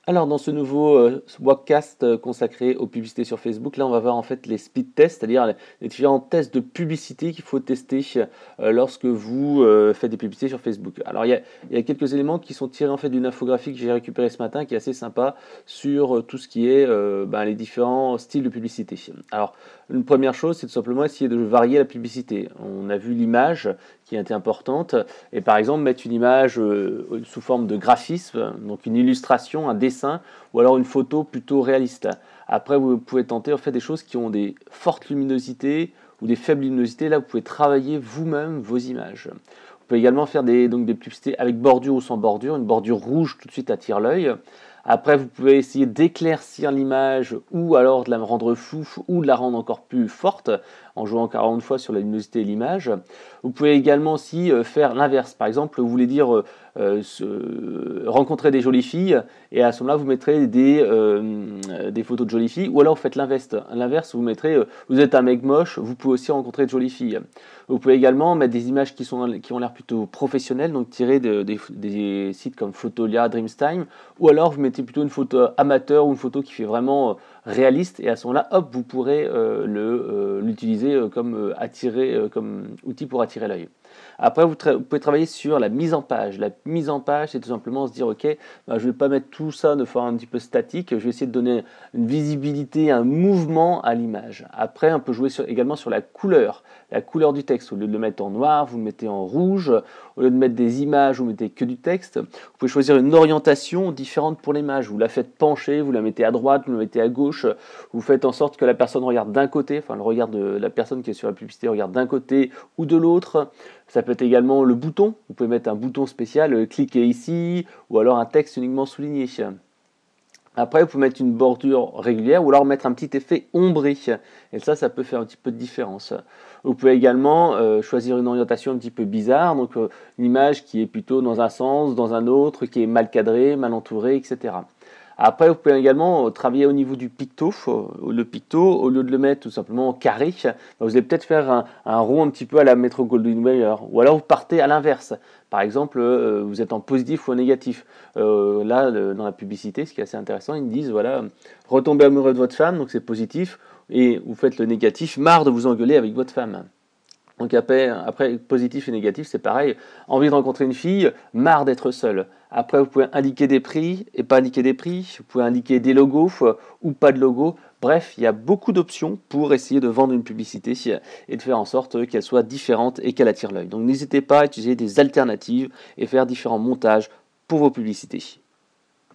Alors, dans ce nouveau podcast consacré aux publicités sur Facebook, là, on va voir en fait les speed tests, c'est-à-dire les différents tests de publicité qu'il faut tester lorsque vous faites des publicités sur Facebook. Alors, il y a quelques éléments qui sont tirés en fait d'une infographie que j'ai récupérée ce matin, qui est assez sympa sur tout ce qui est les différents styles de publicité. Alors, une première chose, c'est tout simplement essayer de varier la publicité. On a vu l'image qui était importante, et par exemple mettre une image sous forme de graphisme, donc une illustration, un dessin, ou alors une photo plutôt réaliste. Après, vous pouvez tenter en fait des choses qui ont des fortes luminosités ou des faibles luminosités. Là, vous pouvez travailler vous-même vos images. Vous pouvez également faire des publicités avec bordure ou sans bordure. Une bordure rouge tout de suite attire l'œil. Après, vous pouvez essayer d'éclaircir l'image ou alors de la rendre floue ou de la rendre encore plus forte en jouant 40 fois sur la luminosité et l'image. Vous pouvez également aussi faire l'inverse. Par exemple, vous voulez dire rencontrer des jolies filles et à ce moment-là, vous mettrez des photos de jolies filles ou alors vous faites l'inverse, vous mettrez vous êtes un mec moche, vous pouvez aussi rencontrer de jolies filles. Vous pouvez également mettre des images qui ont l'air plutôt professionnelles, donc tirées des sites comme Photolia, Dreamstime, ou alors vous mettez plutôt une photo amateur ou une photo qui fait vraiment réaliste et à ce moment-là, hop, vous pourrez l'utiliser comme outil pour attirer l'œil. Après, vous pouvez travailler sur la mise en page. La mise en page, c'est tout simplement se dire, ok, je ne vais pas mettre tout ça de façon un petit peu statique, je vais essayer de donner une visibilité, un mouvement à l'image. Après, on peut jouer également sur la couleur du texte. Au lieu de le mettre en noir, vous le mettez en rouge. Au lieu de mettre des images, vous mettez que du texte. Vous pouvez choisir une orientation différente pour l'image. Vous la faites pencher, vous la mettez à droite, vous la mettez à gauche. Vous faites en sorte que la personne regarde d'un côté, enfin le regard de la personne qui est sur la publicité regarde d'un côté ou de l'autre. Ça peut être également le bouton. Vous pouvez mettre un bouton spécial, cliquez ici, ou alors un texte uniquement souligné. Après, vous pouvez mettre une bordure régulière ou alors mettre un petit effet ombré. Et ça peut faire un petit peu de différence. Vous pouvez également choisir une orientation un petit peu bizarre, donc une image qui est plutôt dans un sens, dans un autre, qui est mal cadrée, mal entourée, etc. Après, vous pouvez également travailler au niveau du picto. Le picto, au lieu de le mettre tout simplement carré, vous allez peut-être faire un rond un petit peu à la Metro-Goldwyn-Mayer. Ou alors vous partez à l'inverse. Par exemple, vous êtes en positif ou en négatif. Dans la publicité, ce qui est assez intéressant, ils me disent, voilà, retombez amoureux de votre femme, donc c'est positif, et vous faites le négatif, marre de vous engueuler avec votre femme. Donc après, positif et négatif, c'est pareil. Envie de rencontrer une fille, marre d'être seul. Après, vous pouvez indiquer des prix et pas indiquer des prix. Vous pouvez indiquer des logos ou pas de logos. Bref, il y a beaucoup d'options pour essayer de vendre une publicité et de faire en sorte qu'elle soit différente et qu'elle attire l'œil. Donc n'hésitez pas à utiliser des alternatives et faire différents montages pour vos publicités.